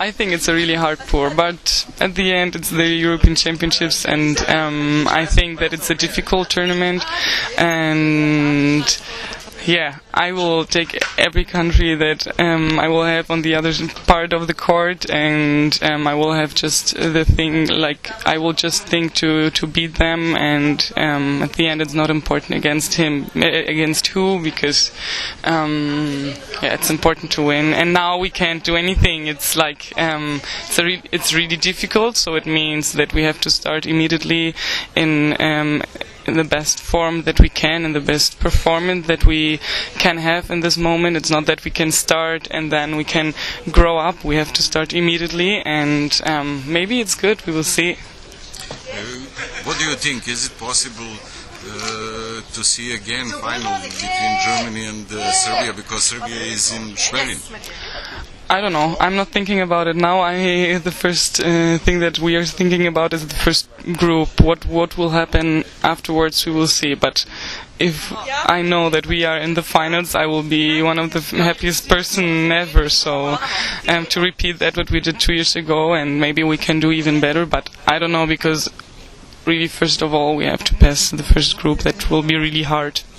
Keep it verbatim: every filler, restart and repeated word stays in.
I think it's a really hard pour, but at the end it's the European Championships, and um, I think that it's a difficult tournament, and yeah, I will take every country that um, I will have on the other part of the court, and um, I will have just the thing, like, I will just think to, to beat them, and um, at the end it's not important against him, against who, because um, yeah, it's important to win, and now we can't do anything. It's like, um, it's, a re- it's really difficult, so it means that we have to start immediately in um, in the best form that we can, in the best performance that we can have in this moment. It's not that we can start and then we can grow up. We have to start immediately, and um, maybe it's good. We will see. Uh, what do you think? Is it possible uh, to see again final between Germany and uh, Serbia, because Serbia is in Schwerin? I don't know. I'm not thinking about it now. I the first uh, thing that we are thinking about is the first group. What what will happen afterwards, we will see. But if I know that we are in the finals, I will be one of the happiest person ever. So um, to repeat that what we did two years ago, and maybe we can do even better. But I don't know, because really, first of all, we have to pass the first group. That will be really hard.